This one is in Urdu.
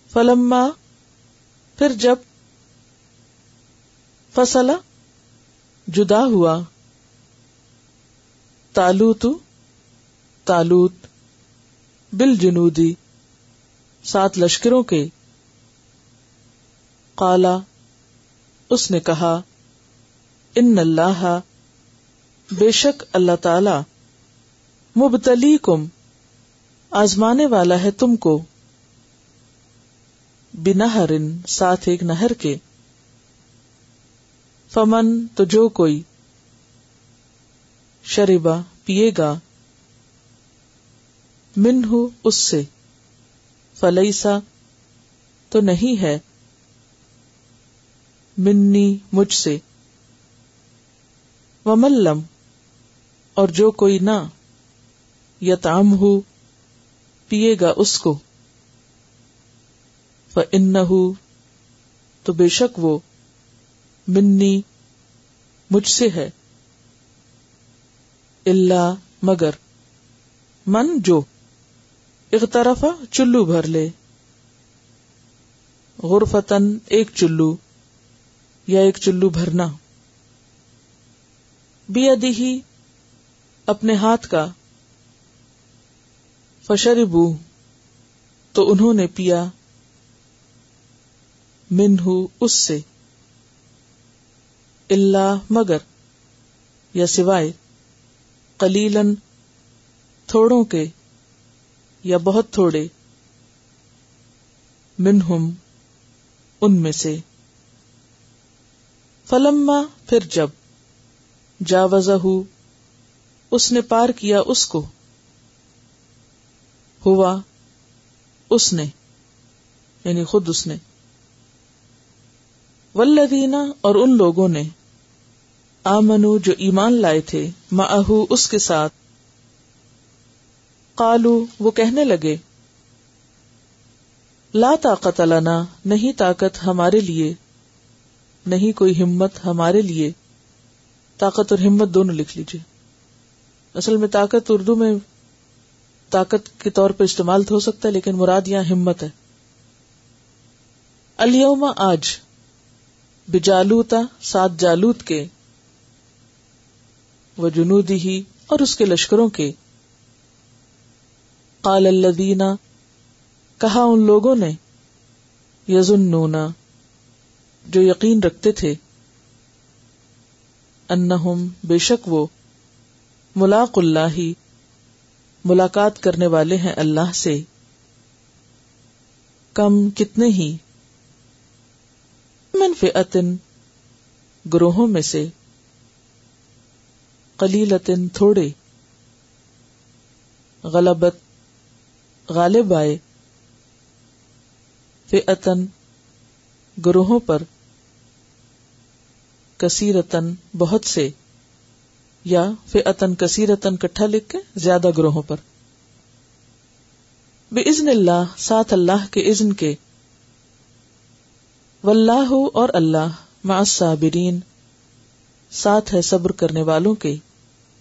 فلما پھر جب، فصل جدا ہوا، طالوت طالوت، بالجنودی 7 لشکروں کے، قالا اس نے کہا، ان اللہ بے شک اللہ تعالی، مبتلیکم آزمانے والا ہے تم کو، بنہر ساتھ ایک نہر کے، فمن تو جو کوئی، شربا پیے گا، منہ اس سے، فلیسا تو نہیں ہے، منی مجھ سے، ومن لم اور جو کوئی نہ، یطعمہ پیے گا اس کو، فإنہ تو بے شک وہ، منی مجھ سے ہے، الا مگر، من جو، اغترف چلو بھر لے، غرفتن ایک چلو یا ایک چلو بھرنا، بیدہ اپنے ہاتھ کا، فشربوا تو انہوں نے پیا، منہ اس سے، الا مگر یا سوائے، قلیلاً تھوڑوں کے یا بہت تھوڑے، منہم ان میں سے، فلما پھر جب، جاوزہ اس نے پار کیا اس کو، ہوا اس نے یعنی خود اس نے، والذین اور ان لوگوں نے، آمنو جو ایمان لائے تھے، معہ اس کے ساتھ، قالو وہ کہنے لگے، لا طاقت لنا نہیں طاقت ہمارے لیے، نہیں کوئی ہمت ہمارے لیے، طاقت اور ہمت دونوں لکھ لیجیے، اصل میں طاقت اردو میں طاقت کے طور پہ استعمال ہو سکتا ہے، لیکن مراد یہاں ہمت ہے، الیوم آج، بجالوتا 7 جالوت کے، وجنودہ اور اس کے لشکروں کے، قال الذین کہا ان لوگوں نے، یظنون جو یقین رکھتے تھے، انہم بے شک وہ، ملاق اللہ ملاقات کرنے والے ہیں اللہ سے، کم کتنے ہی، من فئۃ گروہوں میں سے، قلیلۃ تھوڑے، غلبت غالب آئے، فئۃ گروہوں پر، کثیرتن بہت سے، یا فئۃ کثیرتن کٹھا لکھ کے زیادہ گروہوں پر، بإذن اللہ ساتھ اللہ کے اذن کے، واللہ اور اللہ، مع الصابرین ساتھ ہے صبر کرنے والوں کے،